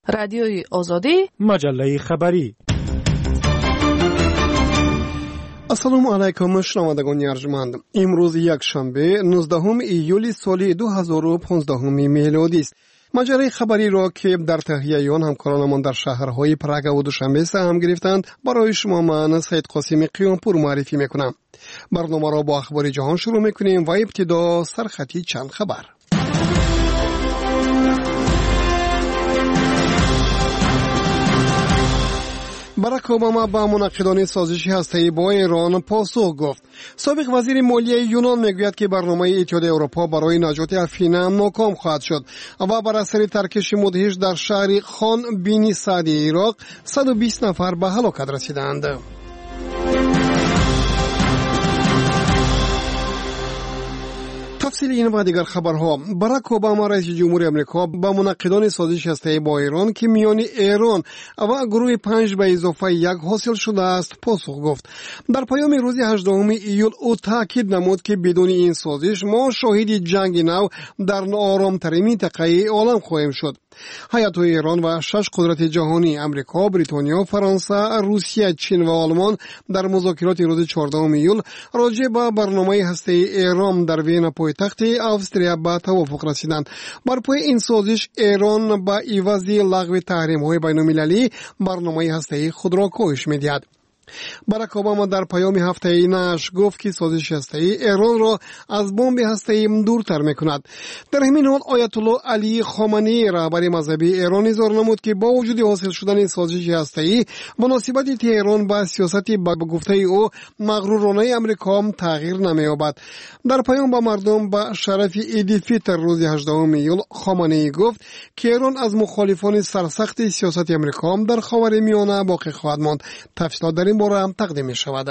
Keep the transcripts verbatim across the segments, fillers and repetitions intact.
رادیوی آزادی، مجله خبری. السلام علیکم شنوندگان ارجمند. امروز یک شنبه نوزدهم ایول سال دو هزار و پانزده میلادی است. مجله خبری را که در تهیه آن همکارانمان در شهرهای پراگ و دوشنبه سهم گرفتند برای شما من سید قاسم قیامپور معرفی میکنم. برنامه را با اخبار جهان شروع میکنیم و ابتدا سرخطی چند خبر. باراک اوباما با منعقدان سازش هسته‌ای با ایران پاسخ گفت. سابق وزیر مالیه یونان میگوید که برنامه اتحادیه اروپا برای نجات افینا ناکام خواهد شد و بر اثر ترکش مدهش در شهر خان بینی سعدی عراق صد و بیست نفر به هلاکت رسیدند. تفصیل این و دیگر خبرها. باراک اوباما رئیس جمهور آمریکا با منعقدان سازش هسته‌ای با ایران که میان ایران و گروه پنج به اضافه یک حاصل شده است پاسخ گفت. در پیام روز هجدهم ایول او تاکید نمود که بدون این سازش ما شاهد جنگ نو در آرام‌ترین منطقه عالم خواهیم شد. هیئت‌های ایران و شش قدرت جهانی امریکا، بریتانیا، فرانسه، روسیه، چین و آلمان در مذاکرات روز چهاردهم ایول راجع به برنامه هسته‌ای ایران در وین پایتخت استرالیا به توافق رسیدند. بر پای این سازش ایران با عوض لغو تحریم‌های بین‌المللی برنامه هسته‌ای خود را کاهش می‌دهد. باراک اوباما در پیام هفته‌ای نش گفت که سازش هسته‌ای ایران را از بمب هسته‌ای دورتر می‌کند. در همین حال آیت الله علی خامنه‌ای رهبر مذهبی ایران اظهار نمود که با وجود حاصل شدن سازش هسته‌ای مناسبت تهران با سیاست با گفته او مغرورانه آمریکا تغییر نمی‌یابد. در پیام با مردم با شرف عید فطر روز هجدهم ایول خامنه‌ای گفت که ایران از مخالفان سرسخت سیاست آمریکا در خاورمیانه باقی خواهد ماند. تفصیلات در این باره هم تقدیم می شود.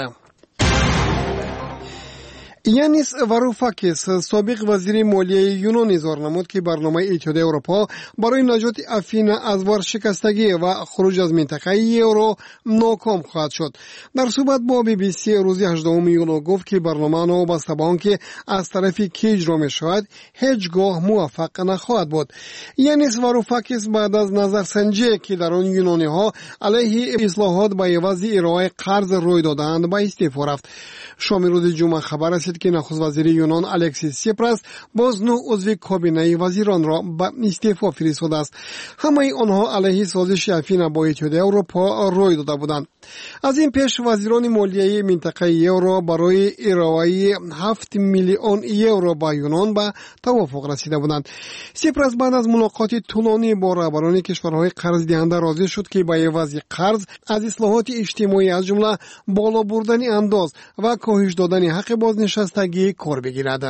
یانیس واروفاکیس سابق وزیر مالیه یونان اظهار نمود که برنامه اتحادیه اروپا برای نجات افینا از ورشکستگی و خروج از منطقه یورو ناکام خواهد شد. در صحبت با بی بی سی روز هجدهم ایول گفت که برنامه وابسته به آنکه از طرف کی اجرا می شود هیچگاه موفق نخواهد بود. یانیس واروفاکیس بعد از نظرسنجی که در آن یونانی ها علیه اصلاحات با عوض ارائه قرض روی دادند به استعفا رفت. شام روز جمعه خبر رسید که نخست وزیر یونان الکسیس سیپراس باز نو عضو کابینه وزیران را به استعفا فرستاده است. همه آنها علیه سازش افینا با اتحادیه اروپا روی داده بودند. از این پیش وزیران مالیه منطقه یورو برای ارائه هفت میلیون یورو با یونان به توافق رسیده بودند. سیپراس بعد از ملاقات طولانی با رهبران کشورهای قرض دهنده راضی شد که با عوض قرض از اصلاحات اجتماعی از جمله بالا بردن انداز و کاهش دادن حق بازنشستگی کار بگیرد.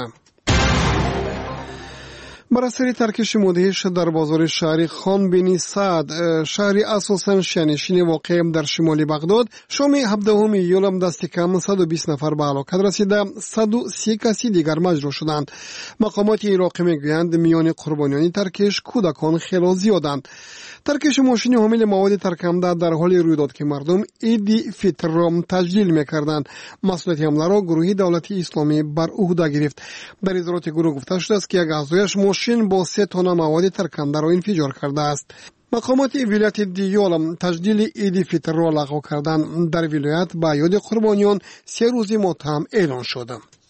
بر اثر ترکش مدهش در بازار شهر خان بینی سعد، شهری اساساً شهرنشین واقع در شمال بغداد، شام هفدهم ایول دست کم صد و بیست نفر به هلاکت رسیده، صد و سی کسی دیگر مجروح شدند. مقامات عراقی میگویند میان قربانیان ترکش کودکان خیلی زیادند. ترکش ماشین حامل مواد ترکنده در حال روی داد که مردم عید فطر را تجلیل میکردند. مسئولیت حمله را گروه دولت اسلامی بر عهده گرفت. در اظهارات گروه گفته شده است که یک اعضایش ماشین با سه تن مواد ترکنده را انفجار کرده است. مقامات ولایت دیال تجلیل عید فطر را لغو کردند. در ولایت با یاد قربانیان سه روز ماتم اعلان شد.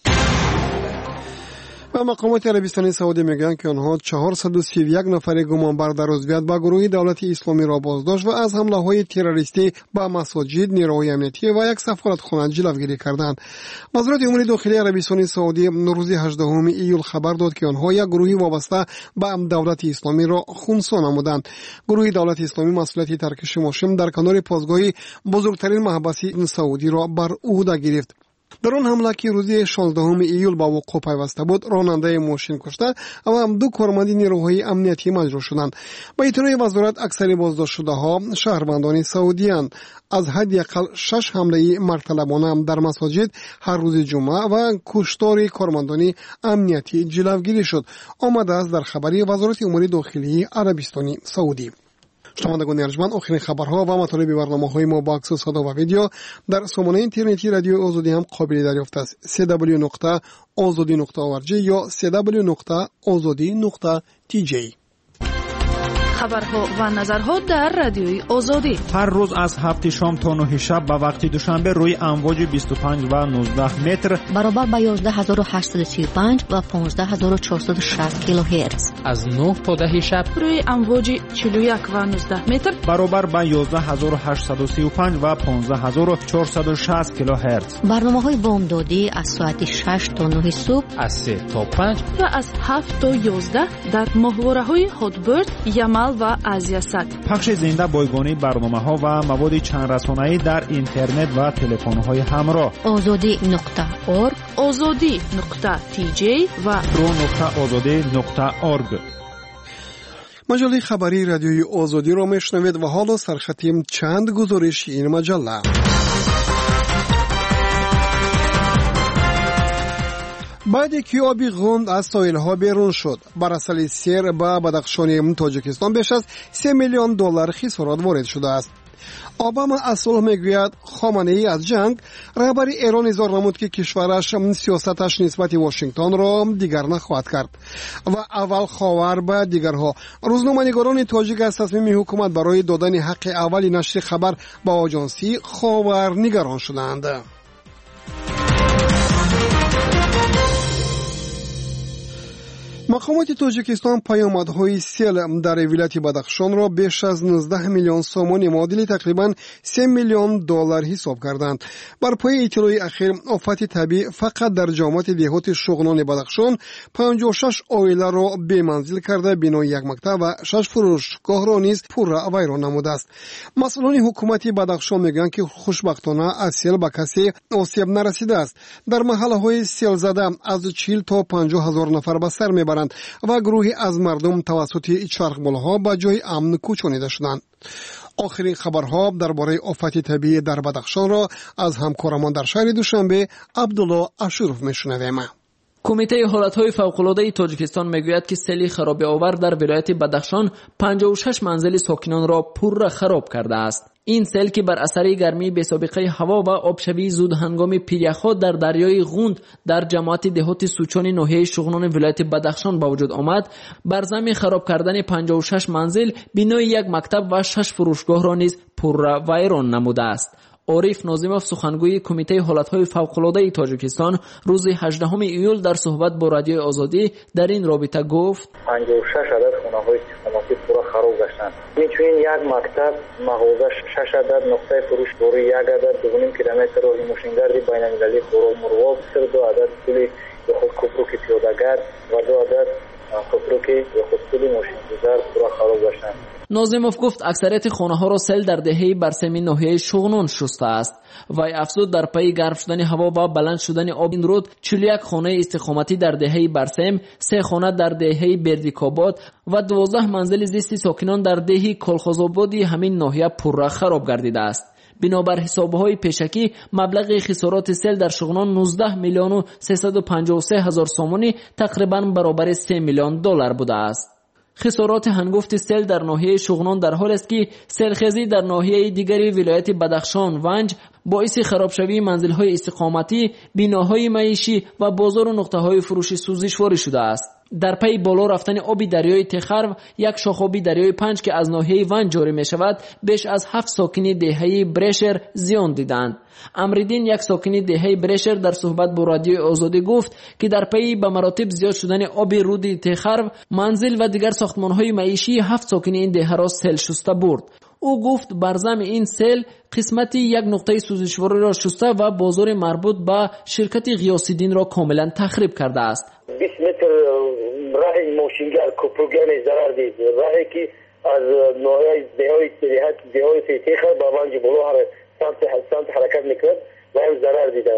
و مقامات عربستان سعودی میگن که آنها چهارصد و سی و یک نفر گمانبر در عضویت با گروه دولت اسلامی را بازداشت و از حمله های تروریستی به مساجد، نیروهای امنیتی و یک سفارتخانه جلوگیری کردند. وزارت امور داخلی عربستان سعودی روز هجدهم ایول خبر داد که آنها یک گروه وابسته به دولت اسلامی را خنثی نمودند. گروه دولت اسلامی مسئولیت ترکش ماشین در کنار پاسگاه بزرگترین محبس سعودی را بر عهده گرفت. در آن حمله که روز شانزدهم ایول با وقوع پیوسته بود، راننده ماشین کشته و هم دو کارمند نیروهای امنیتی مجروح شدند. با اطلاع وزارت اکثر بازداشت شده ها شهروندان سعودی اند. از حداقل شش حمله مرتلبانه در مساجد هر روز جمعه و کشتار کارمندان امنیتی جلوگیری شد. آمده است در خبری وزارت امور داخلی عربستان سعودی. شنوندگان ارجمند، آخرین خبرها و مطالب برنامه‌های ما با عکس و صدا و ویدیو در سامانه اینترنتی رادیو آزادی هم قابل دریافت است. سی دبلیو نقطه آزادی نقطه او آر جی یا سی دبلیو نقطه آزادی نقطه تی جی. خبرها و نظرها در رادیوی آزادی هر روز از هفت شام تا نه شب به وقت دوشنبه روی امواج بیست و پنج و نوزده متر برابر با یازده هزار و هشتصد و سی و پنج و پانزده هزار و چهارصد و شصت کیلوهرتز از نه تا ده شب روی امواج چهل و یک و نوزده متر برابر با یازده هزار و هشتصد و سی و پنج و پانزده هزار و چهارصد و شصت کیلوهرتز. برنامه‌های بامدادی از ساعت شش تا نه صبح، از سه تا پنج و از هفت تا یازده در ماهواره‌های هاتبرد، یمل و آزیاسات. پخش زنده بایگانی برنامه‌ها و مواد چند رسانه‌ای در اینترنت و تلفن‌های همراه. آزادی نقطه اورگ، آزادی نقطه تی جی و رو نقطه آزادی نقطه اورگ. مجله خبری رادیوی آزادی را میشنوید و حالا سرخطیم چند گزارش این مجله. بعد که آبی غوند از ساحل‌ها بیرون شد، بر اثر سیر به بدخشان تاجیکستان بیش از سه میلیون دلار خسارات وارد شده است. اوباما از صلح میگوید خامنه‌ای از جنگ رهبر ایران اظهار نمود که کشورش سیاستش نسبت واشنگتن را دیگر نخواهد کرد و اول خاور به دیگرها. روزنامه‌نگاران تاجیک از تصمیم حکومت برای دادن حق اولی نشر خبر به آژانسی خاور نگران شدند. مقامات تاجیکستان پیامدهای سیل در ولایت بدخشان را بیش از نوزده میلیون سومانی معادل تقریبا سه میلیون دلار حساب کردند. بر پای اطلاع اخیر آفت طبیعی فقط در جامعه دهات شغنان بدخشان پنجاه و شش عائله را بی منزل کرده، بنای یک مکتب و شش فروشگاه را نیز پر ویران نموده است. مسئولان حکومت بدخشان میگویند که خوشبختانه از سیل به کسی آسیب نرسیده است. در محله‌های سیل زده از چهل تا پنجاه هزار نفر به سر میبرند و گروهی از مردم توسط چرخبالها به جای امن کوچانیده شدند. آخرین خبرها درباره آفت طبیعی در بدخشان را از همکارمان در شهر دوشنبه عبدالله اشرف میشنویم. کمیته حالتهای فوق‌العاده تاجیکستان میگوید که سیل خرابی آور در ولایت بدخشان پنجاه و شش منزل ساکنان را پر خراب کرده است. این سیل که بر اثر گرمی بی‌سابقه هوا و آبشوی زود هنگام پیریخ‌ها در دریای غوند در جماعت دهات سوچان ناحیه شغنان ولایت بدخشان با وجود آمد، بر ضمن خراب کردن پنجاه و شش منزل، بنای یک مکتب و شش فروشگاه را نیز پر ویران نموده است. عارف ناظموف سخنگوی کمیته حالتهای فوق‌العاده تاجیکستان روز هجدهم ایول در صحبت با رادیوی آزادی در این رابطه گفت: پنجاه و شش عدد خانه‌های استخداماتی پورا خراب گشتند. همچنین یک مکتب، مغازه شش عدد، نقطه فروش دوری یک عدد، دو و نیم کیلومتر راه ماشینگردی بین‌المللی خرمرواب، دو عدد پل خود کوپروک پیاده‌گر و دو عدد کوپروک خود پل ماشین‌گذار پورا خراب گشتند. ناظموف گفت اکثریت خانه‌ها را سیل در دهه برسمی ناحیه شغنان شسته است. وی افزود در پی گرم شدن هوا و بلند شدن آب این رود چهل و یک خانه استقامتی در دهه برسم، سه خانه در دهه بردیکاباد و دوازده منزل زیستی ساکنان در دهه کلخازآبادی همین ناحیه پر خراب گردیده است. بنابر حسابهای پیشکی مبلغ خسارات سیل در شغنان نوزده میلیون و سیصد و پنجاه و سه هزار سومانی تقریباً برابر سه میلیون دلار بوده است. خسارات هنگفت سیل در ناحیه شغنان در حال است که سیلخیزی در ناحیه دیگری ولایت بدخشان ونج باعث خرابشوی منزل‌های استقامتی، بناهای معیشی و بازار و نقطه‌های فروش سوزشواری شده است. در پی بالا رفتن آب دریای تخرو، یک شاخابی دریای پنج که از ناحیه ونج جاری می شود، بیش از هفت ساکن دهه برشر زیان دیدند. امریدین، یک ساکن دهه برشر، در صحبت با رادیوی آزادی گفت که در پی به مراتب زیاد شدن آب رود تخرو، منزل و دیگر ساختمان‌های معیشی هفت ساکن این دهه را سیل شسته برد. او گفت بر ضمن این سیل قسمتی یک نقطه سوزشواری را شسته و بازار مربوط به شرکت غیاث‌الدین را کاملا تخریب کرده است. بیست متر راه ماشینگر کوپروگان ضرر دید. راهی که از ناحیه دههای دهات دههای تخرب با ونج بالا هر سمت سمت حرکت میکرد و هم ضرر دیدن.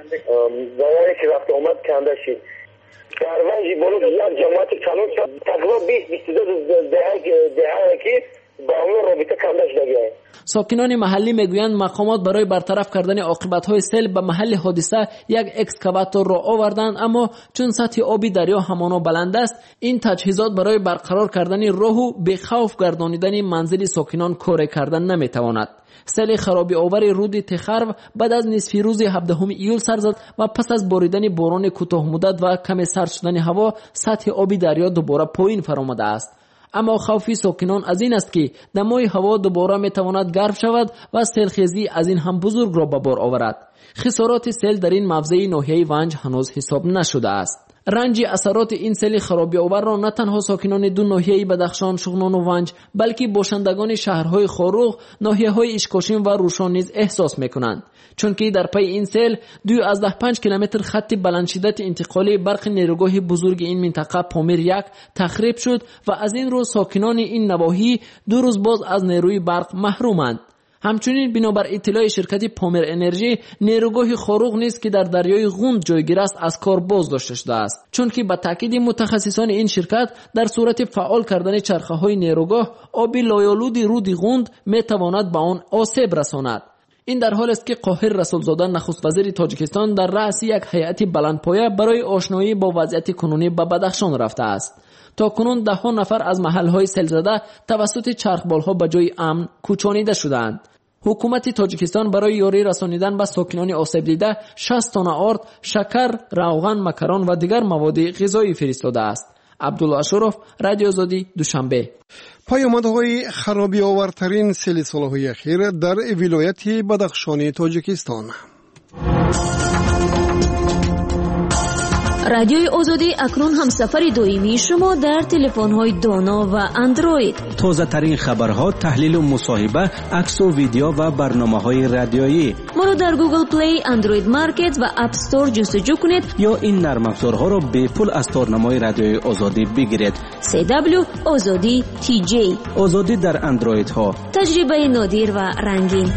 ضرری که رفت آمد کنده شد. در ونج بالا یک جماعت کانون تقریبا بیست بیست و دو دهه دهه که با اون رابطه کنده شده. ساکنان محلی میگویند مقامات برای برطرف کردن عاقبت‌های سیل به محل حادثه یک اکسکاواتور را آوردند، اما چون سطح آبی دریا همانا بلند است، این تجهیزات برای برقرار کردن راه و به خوف گردانیدن منزل ساکنان کار کردن نمیتواند. سیل خرابی آور رود تخرو بعد از نصف روز هفدهم ایول سر زد و پس از باریدن باران کوتاه مدت و کم سرد شدن هوا، سطح آبی دریا دوباره پایین فرآمده است. اما خوف ساکنان از این است که دمای هوا دوباره میتواند گرم شود و سیلخیزی از این هم بزرگ را به بار آورد. خسارات سیل در این موضع ناحیه ونج هنوز حساب نشده است. رنج اثرات این سیل خرابی آور را نه تنها ساکنان دو ناحیه بدخشان، شغنان و ونج، بلکه باشندگان شهرهای خاروغ، ناحیه‌های اشکاشین و روشان نیز احساس میکنند، چون که در پی این سیل دو از ده پنج کیلومتر خط بلند شدت انتقالی برق نیروگاه بزرگ این منطقه پامیر یک تخریب شد و از این رو ساکنان این نواحی دو روز باز از نیروی برق محرومند. همچنین بنابر اطلاع شرکت پامیر انرژی، نیروگاه خاروغ نیست که در دریای غوند جایگیر است از کار باز داشته شده است، چون که به تاکید متخصصان این شرکت در صورت فعال کردن چرخه های نیروگاه، آب لایالود رود غوند می تواند به آن آسیب رساند. این در حال است که قاهر رسولزاده نخست وزیر تاجیکستان در رأس یک هیئت بلندپایه برای آشنایی با وضعیت کنونی به بدخشان رفته است. تا کنون ده ها نفر از محلهای سیلزده توسط چرخبالها به جای امن کوچانیده شدند. حکومت تاجیکستان برای یاری رسانیدن به ساکنان آسیب دیده شصت تن آرد، شکر، روغن، مکران و دیگر مواد غذایی فرستاده است. عبدالله اشرف، رادیو آزادی، دوشنبه. پیامدهای خرابی آورترین سیل سالهای اخیر در ولایت بدخشان تاجیکستان. رادیوی آزادی اکنون هم سفر دائمی شما در تلفن‌های دانا و اندروید. تازه ترین خبرها، تحلیل و مصاحبه، عکس و ویدیو و برنامه‌های رادیویی. ما رو در گوگل پلی، اندروید مارکت و اپ استور جستجو کنید یا این نرم افزارها را به پول از تارنمای رادیوی آزادی بگیرید. سی دبلیو آزادی تی جی. آزادی در اندروید ها. تجربه نادر و رنگین.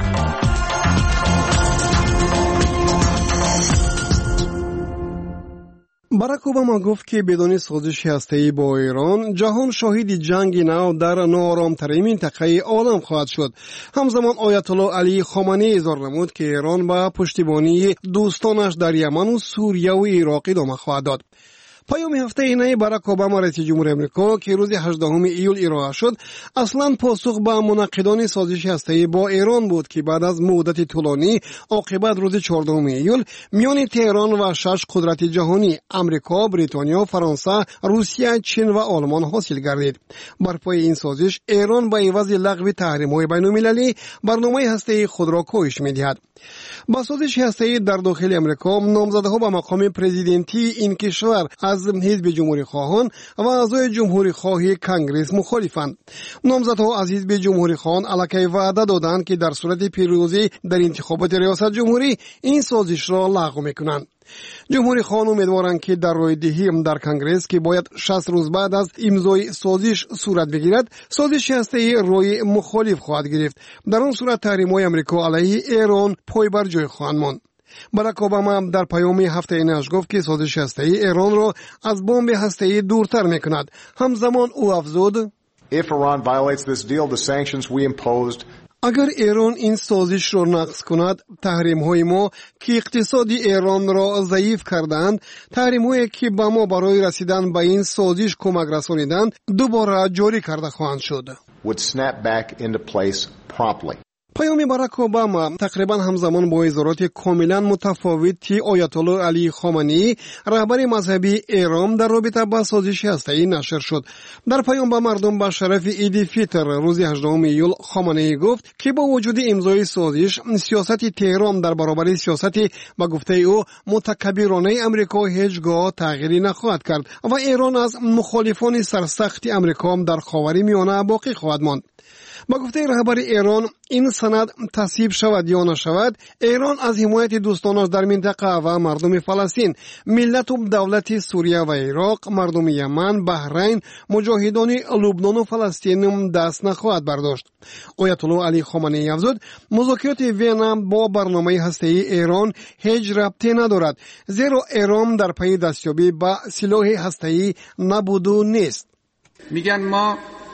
باراک اوباما گفت که بدون سازش هسته‌ای با ایران، جهان شاهد جنگ نو در ناآرام‌ترین منطقه عالم خواهد شد. همزمان آیت الله علی خامنه‌ای اظهار نمود که ایران با پشتیبانی دوستانش در یمن و سوریه و عراق ادامه خواهد داد. پیام هفته اینه باراک اوباما رئیس جمهور آمریکا که روز هجدهم ایول ارائه شد، اصلا پاسخ به منعقدان سازش هسته‌ای با ایران بود که بعد از مدت طولانی عاقبت روز چهاردهم ایول میان تهران و شش قدرت جهانی آمریکا، بریتانیا، فرانسه، روسیه، چین و آلمان حاصل گردید. بر پای این سازش ایران به عوض لغو تحریم‌های بین‌المللی برنامه هسته‌ای خود را کاهش می‌دهد. با سازش هسته‌ای در داخل آمریکا، نامزدها به مقام پرزیدنتی این کشور از حزب جمهوری خواهان و اعضای جمهوری خواهی کنگره مخالفند. نامزدها از حزب جمهوری خواهان علاقه وعده دادند که در صورت پیروزی در انتخابات ریاست جمهوری این سازش را لغو میکنند. جمهوری خواهان امیدوارند که در رای دهی در کنگره که باید شصت روز بعد از امضای سازش صورت بگیرد، سازش هسته‌ای رای مخالف خواهد گرفت. در آن صورت تحریم‌های آمریکا علیه ایران پای بر جای خواهند ماند. باراک اوباما در پیام هفته اینش گفت که سازش هسته‌ای ایران را از بمب هسته‌ای دورتر میکند. همزمان او افزود: If Iran violates this deal, the sanctions we imposed اگر ایران این سازش را نقض کند، تحریم های ما که اقتصادی ایران را ضعیف کردند، تحریم هایی که به ما برای رسیدن به این سازش کمک رسانیدند، دوباره جاری کرده خواهند شد. would snap back into place promptly. پیام باراک اوباما تقریبا همزمان با اظهارات کاملا متفاوتی آیت الله علی خامنه‌ای رهبر مذهبی ایران در رابطه با سازش هسته‌ای نشر شد. در پیام به مردم به شرف عید فطر روز هجدهم ایول، خامنه‌ای گفت که با وجود امضای سازش، سیاست تهران در برابر سیاست به گفته او متکبرانه امریکا هیچگاه تغییری نخواهد کرد و ایران از مخالفان سرسخت امریکا در خاورمیانه باقی خواهد ماند. با گفته رهبر ایران، این سند تصویب شود یا نشود، ایران از حمایت دوستانش در منطقه و مردم فلسطین، ملت و دولت سوریه و عراق، مردم یمن، بحرین، مجاهدان لبنان و فلسطین دست نخواهد برداشت. آیت الله علی خامنه‌ای افزود: مذاکرات وین با برنامه هسته‌ای ایران هیچ ربطی ندارد، زیرا ایران در پی دستیابی به سلاح هسته‌ای نبود و نیست. میگن ما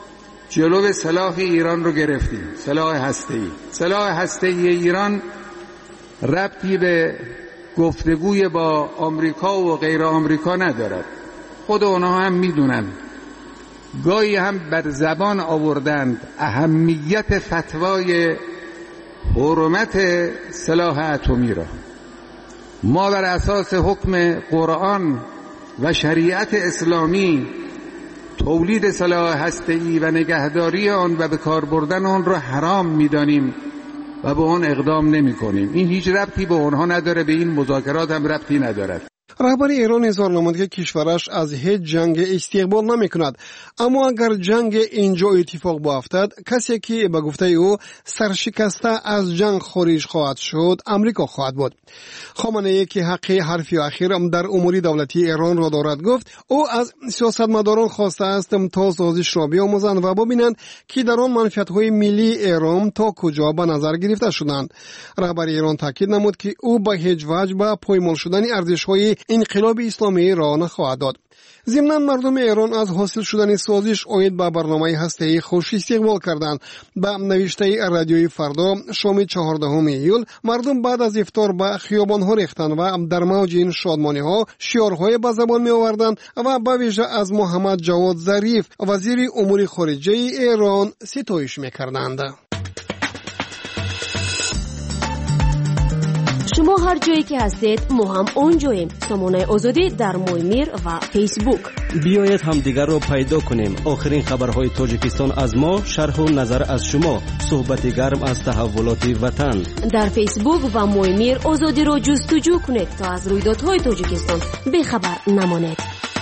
جلو سلاح ایران رو گرفتیم، سلاح هسته‌ای. سلاح هسته‌ای ایران ربطی به گفتگوی با آمریکا و غیر آمریکا ندارد. خود اونها هم میدونن، گاهی هم بر زبان آوردند اهمیت فتوای حرمت سلاح اتمی را. ما بر اساس حکم قرآن و شریعت اسلامی تولید سلاح هسته‌ای و نگهداری آن و به کار بردن آن را حرام می‌دانیم و به آن اقدام نمی‌کنیم. این هیچ ربطی به آنها نداره، به این مذاکرات هم ربطی ندارد. رهبر ایران اظهار نمود که کشورش از هیچ جنگ استقبال نمی کند، اما اگر جنگ اینجا اتفاق بیفتد کسی که به گفته او سرشکسته از جنگ خارج خواهد شد امریکا خواهد بود. خامنه‌ای که حق حرف اخیر در امور دولتی ایران را دارد گفت او از سیاستمداران خواسته است تا سازش را بیاموزند و ببینند که در آن منفعت‌های ملی ایران تا کجا به نظر گرفته شدند. رهبر ایران تاکید نمود که او به هیچ وجه به پایمال شدن ارزش‌های انقلاب اسلامی را نخواهد داد. ضمناً مردم ایران از حاصل شدن سازش اید به برنامه هسته‌ای خوش استقبال کردند. به نوشته رادیوی فردا شام چهاردهم ایول مردم بعد از افطار به خیابان‌ها ریختند و در موج این شادمانی‌ها شعارهای به زبان می‌آوردند و به ویژه از محمد جواد ظریف وزیر امور خارجه ایران ستایش می‌کردند. شما هر جایی که هستید ما هم اونجاییم. سامانه آزادی در مویمیر و فیسبوک. بیایید همدیگر را پیدا کنیم. آخرین خبرهای تاجیکستان از ما، شرح و نظر از شما، صحبت گرم از تحولات وطن. در فیسبوک و مویمیر آزادی را جستجو کنید تا از رویدادهای تاجیکستان بخبر نمانید.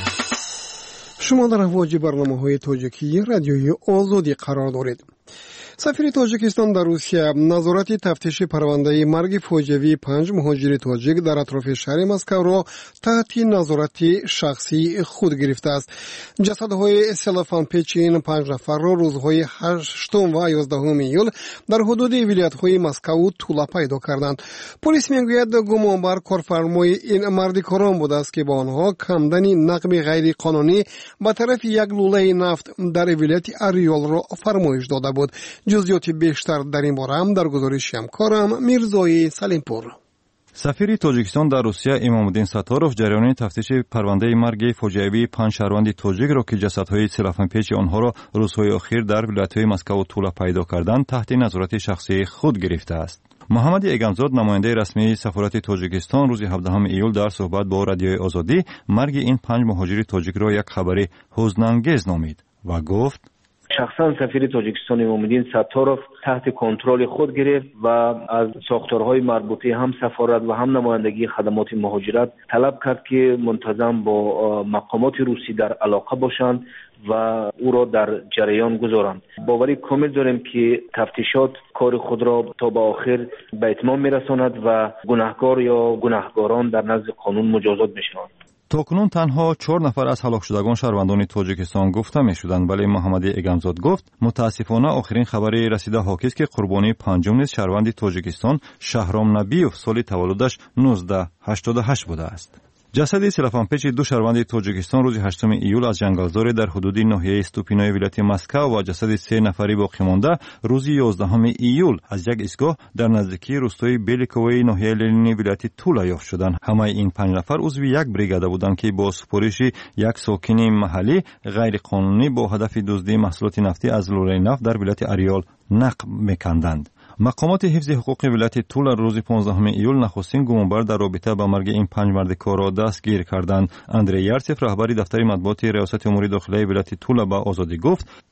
شما در امواج برنامه‌های تاجیکی رادیوی آزادی قرار دارید. سفیر تاجیکستان در روسیه نظارت تفتیش پرونده مرگ فاجعه‌ای پنج مهاجر تاجیک در اطراف شهر مسکو را تحت نظارت شخصی خود گرفته است. جسدهای سلفان پیچ این پنج نفر را روزهای هشتم و یازدهم ایول در حدود ولایت‌های مسکو و تولا پیدا کردند. پلیس میگوید گمانبر کارفرمای این مردکاران بوده است که با آنها کمدن نقب غیر قانونی به طرف یک لوله نفت در ولایت اریول را فرمایش داده بود. جزئیات بیشتر در این باره هم در گزارش همکارم میرزای سلیمپور. سفیر تاجیکستان در روسیه امامالدین ستاروف جریان تفتیش پرونده مرگ فاجعه‌ای پنج شهروند تاجیک را که جسدهای سلفنپیچ آنها را روزهای اخیر در ولایت‌های مسکو و تولا پیدا کردند تحت نظارت شخصی خود گرفته است. محمد اگمزاد نماینده رسمی سفارت تاجیکستان روز هفدهم ایول در صحبت با رادیوی آزادی مرگ این پنج مهاجر تاجیک را یک خبر حزن‌انگیز نامید و گفت شخصا سفیر تاجیکستان امامالدین ستاروف تحت کنترل خود گرفت و از ساختارهای مربوطه هم سفارت و هم نمایندگی خدمات مهاجرت طلب کرد که منتظم با مقامات روسی در علاقه باشند و او را در جریان گذارند. باوری کامل داریم که تفتیشات کار خود را تا به آخر به اتمام میرساند و گناهکار یا گناهکاران در نزد قانون مجازات میشوند. تاکنون تنها چهار نفر از هلاک شدگان شهروندان تاجیکستان گفته می شدند، ولی محمد اگمزاد گفت متاسفانه آخرین خبری رسیده حاکی است که قربانی پنجم نیز شهروند تاجیکستان شهرام نبیوف سال تولدش نوزده هشتاد و هشت بوده است. جسد سلفانپیچ دو شهروند تاجیکستان روز هشتم ایول از جنگلزار در حدود ناحیه استوپینای ولایت مسکو و جسد سه نفری باقی مانده روز یازدهم ایول از یک ایستگاه در نزدیکی روستای بیلیکوی ناحیه لنینی ولایت تولا یافت شدند. همه این پنج نفر عضو یک بریگاده بودند که با سپارش یک ساکن محلی غیر قانونی با هدف دزدی محصولات نفتی از لوله نفت در ولایت اریال نقب می‌کندند. مقامات حفظ حقوق ولایت تولا روز پانزدهم ایول نخستین گمانبر در رابطه با مرگ این پنج مرد کار را دستگیر کردند. اندری یارسف رهبر دفتر مطبوعات ریاست امور داخلی ولایت تولا با آزادی گفت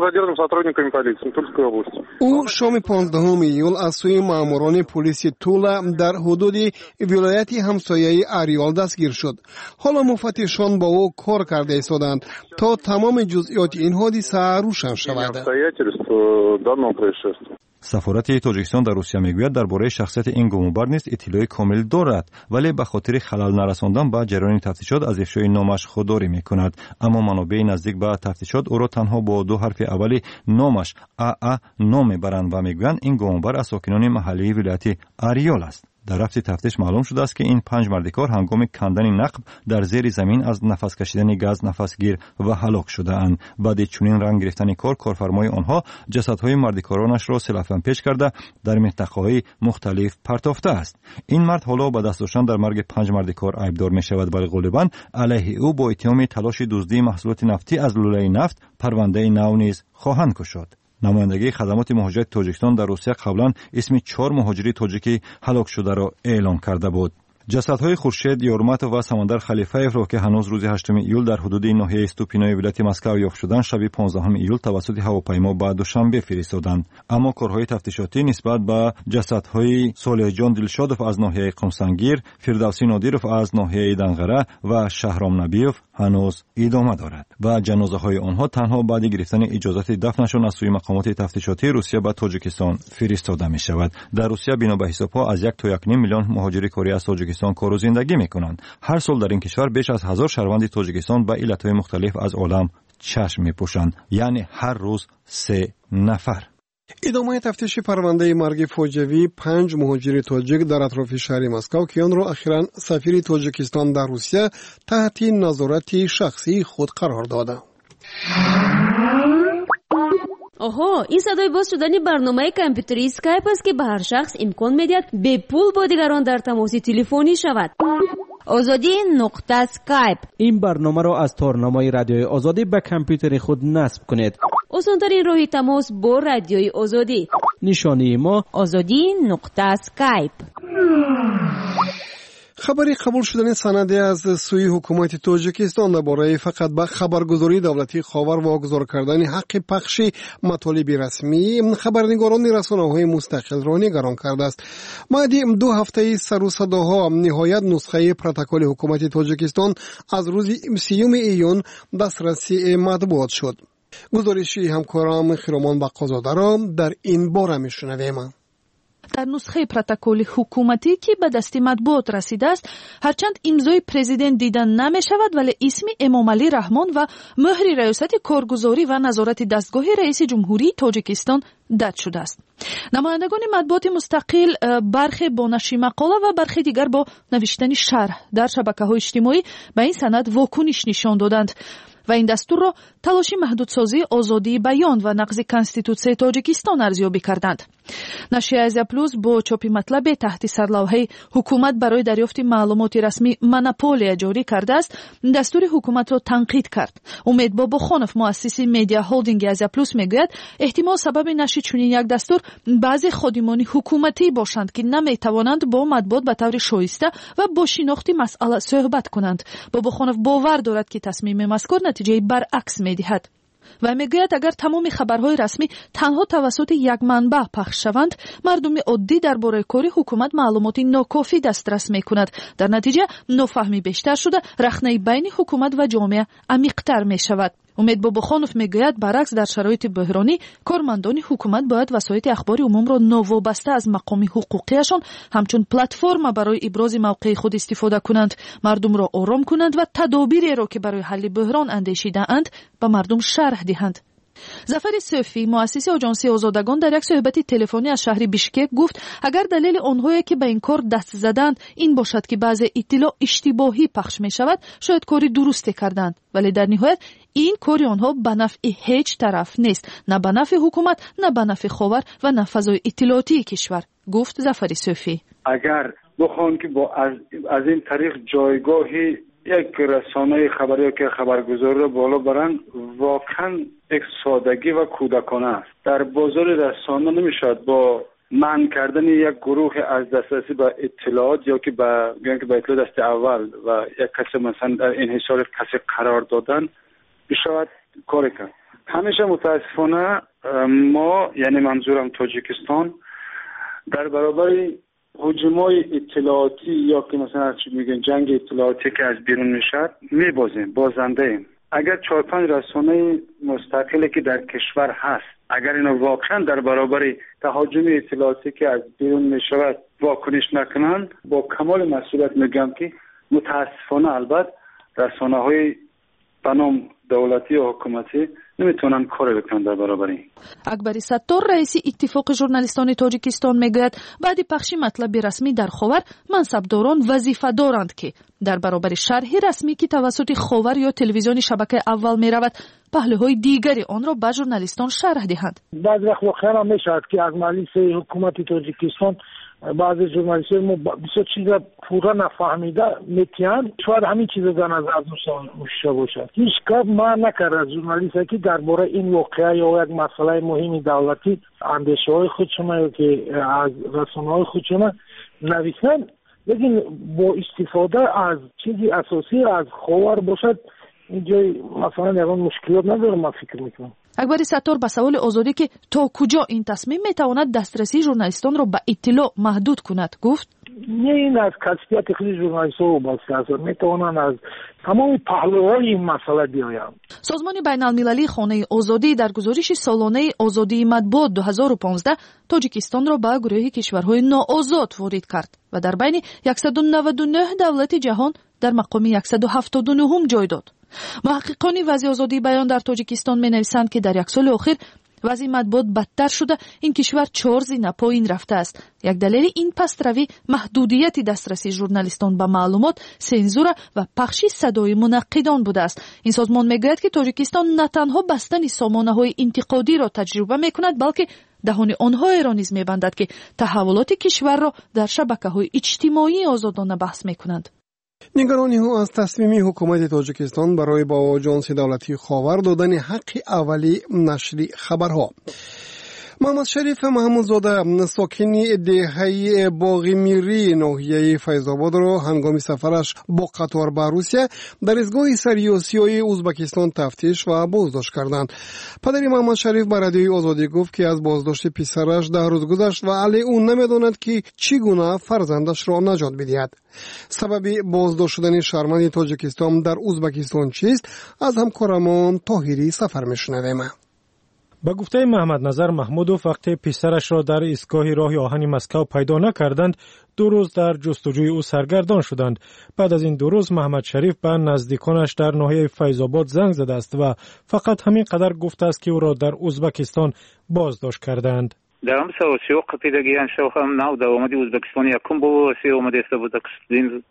او شام پانزدهم ایول از سوی ماموران پلیس تولا در حدود ولایت همسایه اریال دستگیر شد. حالا مفتشان با او کار کرده ایستادند تا تمام جزئیات این حادثه روشن شود. سفارت تاجیکستان در روسیه میگوید درباره شخصیت این گمانبر نیز اطلاع کامل دارد، ولی به خاطر خلل نرساندن به جریان تفتیشات از افشای نامش خودداری میکند. اما منابع نزدیک به تفتیشات او را تنها با دو حرف اولی نامش ا ا نام میبرند و میگویند این گمانبر از ساکنان محلی ولایت اریال است. در رفت تفتیش معلوم شده است که این پنج مردکار هنگام کندن نقب در زیر زمین از نفس کشیدن گاز نفسگیر و هلاک شده اند. بعد چنین رنگ گرفتن کار کارفرمای آنها جسدهای مردکارانش را سلفن پیش کرده در منطقه‌های مختلف پرتافته است. این مرد حالا به دست داشتن در مرگ پنج مردکار عیبدار می شود، ولی غالباً علیه او با اتهام تلاش دزدی محصولات نفتی از لوله نفت پرونده نو نیز خواهند گشود. نمایندگی خدمات مهاجرت تاجیکستان در روسیه قبلا اسم چهار مهاجری تاجیکی هلاک شده را اعلام کرده بود. جسدهای خورشید یورماتوف و سمندر خلیفه‌ایف را که هنوز روز هشتم ایول در حدود ناحیه استوپینای ولایت مسکو یافت شدند شب پانزدهم ایول توسط هواپیما به دوشنبه فرستادند. اما کارهای تفتیشاتی نسبت به جسدهای صالح جان دلشادوف از ناحیه قمسنگیر، فردوسی نادیروف از ناحیه دنغره و شهرام نبیوف هنوز ادامه دارد و جنازه‌های آنها تنها بعد گرفتن اجازت دفنشان از سوی مقامات تفتیشاتی روسیه به تاجیکستان فرستاده می شود. در روسیه بنا به حساب‌ها از یک تا یک نیم میلیون مهاجر کاری از تاجیکستان کار و زندگی می‌کنند. هر سال در این کشور بیش از هزار شهروند تاجیکستان به علت‌های مختلف از عالم چشم می‌پوشند، یعنی هر روز سه نفر. ادامه تفتیش پرونده مرگ فاجعه‌ای پنج مهاجر تاجیک در اطراف شهر مسکو که آن را اخیراً سفیر تاجیکستان در روسیه تحت نظارت شخصی خود قرار داده. آها، این صدای باز شدن برنامه کامپیوتری اسکایپ است که به هر شخص امکان می‌دهد به پول با دیگران در تماس تلفنی شود. آزادی نقطه اسکایپ. این برنامه را از تارنمای رادیوی آزادی به کامپیوتر خود نصب کنید. آسان‌ترین راه تماس با رادیوی آزادی. نشانی ما آزادی نقطه اسکایپ. خبری قبول شدن سند از سوی حکومت تاجیکستان درباره فقط به خبرگزاری دولتی خاور واگذار کردن حق پخش مطالب رسمی خبرنگاران رسانه‌های مستقل را نگران کرده است. بعد دو هفته سر و صداها نهایت نسخه پروتکل حکومت تاجیکستان از روز سیوم ایون دسترسی مطبوعات شد. گزارشی همکارم خیرامان بقازاده را در این باره میشنویم. در نسخه پروتکل حکومتی که به دست مطبوعات رسیده است هرچند امضای پرزیدنت دیدن نمی شود ولی اسم امامعلی رحمان و مهر ریاست کارگزاری و نظارت دستگاه رئیس جمهوری تاجیکستان داد شده است. نمایندگان مطبوعات مستقل برخی با نشر مقاله و برخی دیگر با نوشتن شرح در شبکه‌های اجتماعی به این سند واکنش نشان دادند و این دستور را تلاش محدودسازی آزادی بیان و نقض کنستیتوسیون تاجیکستان ارزیابی کردند. نشر آزیا پلوس با چاپ مطلب تحت سرلوحه حکومت برای دریافت معلومات رسمی مونوپولیا جاری کرده است دستور حکومت را تنقید کرد. امید باباخانов مؤسس مدیا هولدینگ آزیا پلوس میگوید احتمال سبب نشر چنین یک دستور بعضی خادمان حکومتی باشند که نمیتوانند با مطبوعات به طور شایسته و با شناخت مسئله صحبت کنند. باباخانov باور دارد که تصمیم مذکور نتیجه برعکس میدهد و میگوید اگر تمام خبرهای رسمی تنها توسط یک منبع پخش شوند مردم عادی درباره کار حکومت معلومات ناکافی دسترس میکند. در نتیجه نافهمی بیشتر شده رخنه بین حکومت و جامعه عمیق‌تر میشود. امید باباخانov میگوید برعکس در شرایط بحرانی کارمندان حکومت باید وسایل اخبار عموم را نوابسته از مقام حقوقیشان همچون پلتفرم برای ابراز موقع خود استفاده کنند، مردم را آرام کنند و تدابیری را که برای حل بحران اندیشیده اند به مردم شرح دهند. ظفر صوفی مؤسس آژانس آزادگان در یک صحبت تلفنی از شهر بیشکک گفت اگر دلیل آنهایی که به این کار دست زدند این باشد که بعضی اطلاع اشتباهی پخش می شود شاید کاری درستی کردند ولی در نهایت این کاری آنها به نفع هیچ طرف نیست، نه به نفع حکومت نه به نفع خاور و نه فضای اطلاعاتی کشور، گفت ظفر صوفی. اگر بخوان که با از, از این طریق جایگاهی یک رسانه خبری که خبرگزار را بالا برند واقعا یک سادگی و کودکانه است. در بازار رسانه نمیشود با منع کردن یک گروه از دسترسی به اطلاعات یا که به یعنی که به اطلاع دست اول و یک کسی مثلا در این حصار کسی قرار دادن بشود کار کرد. همیشه متاسفانه ما یعنی منظورم تاجیکستان در برابر هجومای اطلاعاتی یا که مثلا چی میگن جنگ اطلاعاتی که از بیرون میشد میبازیم، بازنده ایم. اگر چهار پنج رسانه مستقلی که در کشور هست اگر اینا واقعا در برابر تهاجم اطلاعاتی که از بیرون میشود واکنش نکنند با کمال مسئولیت میگم که متاسفانه البته رسانه های بنام دولتی و حکومتی نمیتونن کار بکنن در برابر این. اکبری ستار رئیس اتفاق ژورنالیستان تاجیکستان میگوید بعد پخش مطلب رسمی در خاور منصبداران وظیفه دارند که در برابر شرح رسمی که توسط خاور یا تلویزیون شبکه اول میرود پهلوهای دیگری آن را به ژورنالیستان شرح دهند. بعضی وقت واقعا میشود که از مجلس حکومت تاجیکستان بعضی ژورنالیستان ما بسیار چیزا پورا نفهمیده میتیان شاید همین چیزا در نظر داشته باشد. هیچ کار ما نکرد از ژورنالیستی که درباره این واقعه یا یک مسئله مهمی دولتی اندیشه های خودشون یا که از رسانه های خودشون نویسن لیکن با استفاده از چیزی اساسی از خاور باشد اینجا مثلا یکان مشکلات نداره. من فکر میکنم اکبری ستار به سوال آزادی که تا کجا این تصمیم میتواند دسترسی ژورنالیستان را به اطلاع محدود کند گفت نه این از کسبیت خیلی ژورنالیست ها وابسته است، میتوانند از تمام پهلوهای این مسئله بیایند. سازمان بین المللی خانه آزادی در گزارش سالانه آزادی مطبوعات دو هزار و پانزده تاجیکستان را به گروه کشورهای ناآزاد وارد کرد و در بین صد و نود و نه دولت جهان در مقام صد و هفتاد و نه جای داد. محققان وضع آزادی بیان در تاجیکستان می‌نویسند که در یک سال اخیر وضع مطبوعات بدتر شده، این کشور چهار زینه پایین رفته است. یک دلیل این پستروی محدودیت دسترسی ژورنالیستان به معلومات، سانسور و پخش صدای منقدان بوده است. این سازمان میگوید که تاجیکستان نه تنها بستن سامانه‌های انتقادی را تجربه می‌کند بلکه دهان آنها را نیز می‌بندد که تحولات کشور را در شبکه‌های اجتماعی آزادانه بحث می‌کنند. نگرانی ها از تصمیم حکومت تاجیکستان برای با آژانس دولتی خاور دادن حق اولی نشر خبرها. محمد شریف محمودزاده ساکن دهه باغی میری ناحیه فیض‌آباد را هنگام سفرش با قطار به روسیه در ایستگاه سریاسیای ازبکستان تفتیش و بازداشت کردند. پدر محمد شریف به رادیوی آزادی گفت که از بازداشت پسرش ده روز گذشت و علی او نمیداند که چگونه فرزندش را نجات بدهد. سبب بازداشت شدن شهروند تاجیکستان در ازبکستان چیست؟ از همکارمان طاهری سفر میشنویم. با گفته محمد نظر محمودوف وقتی پسرش را در ایستگاه راه آهن مسکو پیدا نکردند دو روز در جستجوی او سرگردان شدند. بعد از این دو روز محمد شریف به نزدیکانش در ناحیه فیض‌آباد زنگ زده است و فقط همین قدر گفته است که او را در ازبکستان بازداشت کردند. در امسا و سیو قپیدگی انشاو هم ناو در اومدی ازبکستان یکم بو سیو اومدی استبودکستین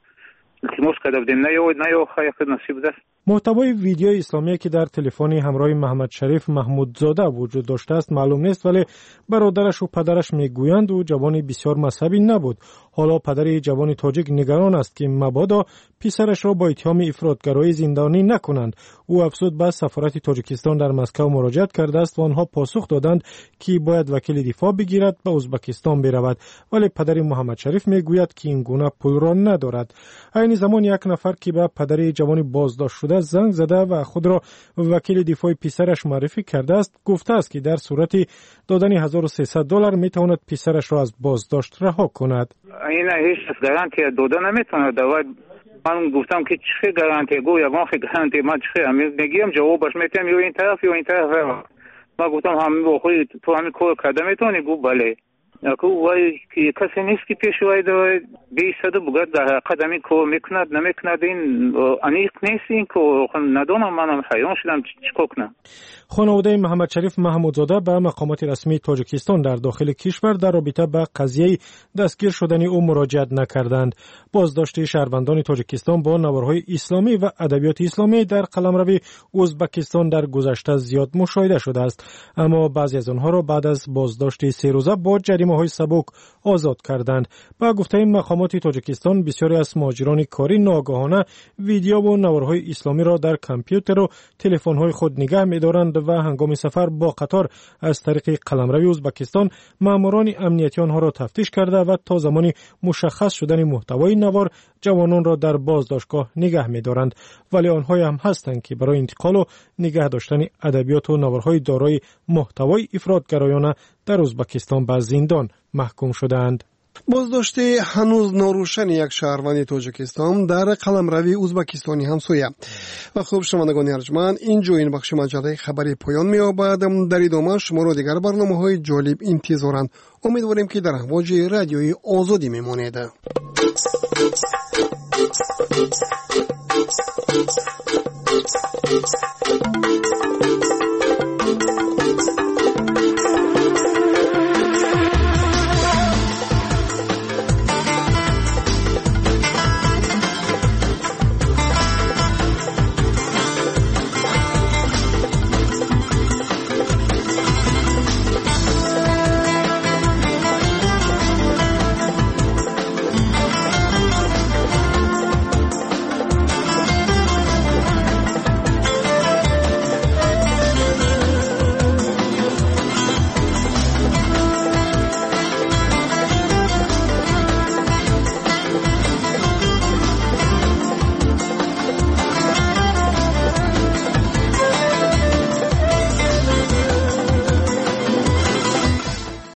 نتیموش کدابدیم نیو نیو خیلی نصیب دست. محتوای ویدیو اسلامی که در تلفنی همراه محمد شریف محمودزاده وجود داشته است معلوم نیست، ولی برادرش و پدرش میگویند او جوانی بسیار مذهبی نبود. حالا پدر جوان تاجیک نگران است که مبادا پسرش را با اتهام افراطگرایی زندانی نکنند. او افزود به سفارت تاجیکستان در مسکو مراجعت کرده است و آنها پاسخ دادند که باید وکیل دفاع بگیرد به ازبکستان برود، ولی پدر محمد شریف میگوید که این گونه پول را ندارد. این زمان یک نفر که به پدر جوان بازداشت شده زنگ زده و خود را وکیل دفاع پسرش معرفی کرده است، گفته است که در صورت دادن هزار و سیصد دلار میتواند پسرش را از بازداشت رها کند. این هیچ گارانتی دادن نمیتونه. دوای من گفتم که چه گارانتی گو یا ما گارانتی ما چه میگیم جوابش میتونم یا این طرف یا این طرف. ما گفتم همین با خودت تو همین کار کرده میتونی؟ گفت بله. اكو وای که کسی نیست که پیشوای دو بیشتر بگرد در قدمی که میکند نمیکند این انیق نیست این که ندونم منم حیران شدم چیکار کنم. خانواده محمد شریف محمودزاده به مقامات رسمی تاجیکستان در داخل کشور در رابطه با قضیه دستگیر شدن او مراجعت نکردند. بازداشت شهروندان تاجیکستان با نوارهای اسلامی و ادبیات اسلامی در قلمرو ازبکستان در گذشته زیاد مشاهده شده است، اما بعضی از آنها را بعد از بازداشت سه روزه با جریمه های سبک آزاد کردند. با گفته مقامات تاجیکستان بسیاری از مهاجران کاری ناگهانه ویدیو و نوارهای اسلامی را در کامپیوتر و تلفن های خود نگه می‌دارند و هنگام سفر با قطار از طریق قلمرو ازبکستان ماموران امنیتی آنها را تفتیش کرده و تا زمانی مشخص شدن محتوای نوار جوانان را در بازداشتگاه نگه می‌دارند، ولی آنها هم هستند که برای انتقال و نگه داشتن ادبیات و نوارهای دارای محتوای افراطگرایانه در ازبکستان به زندان محکوم شدند. بازداشت هنوز ناروشن یک شهروند تاجیکستان در قلمرو ازبکستانی همسایه. و خوب شنوندگان ارجمند، اینجا این بخش مجله خبری پایان می‌یابد. در ادامه شما را دیگر برنامه‌های جالب انتظارند. امیدواریم که در امواج رادیوی آزادی میمانید.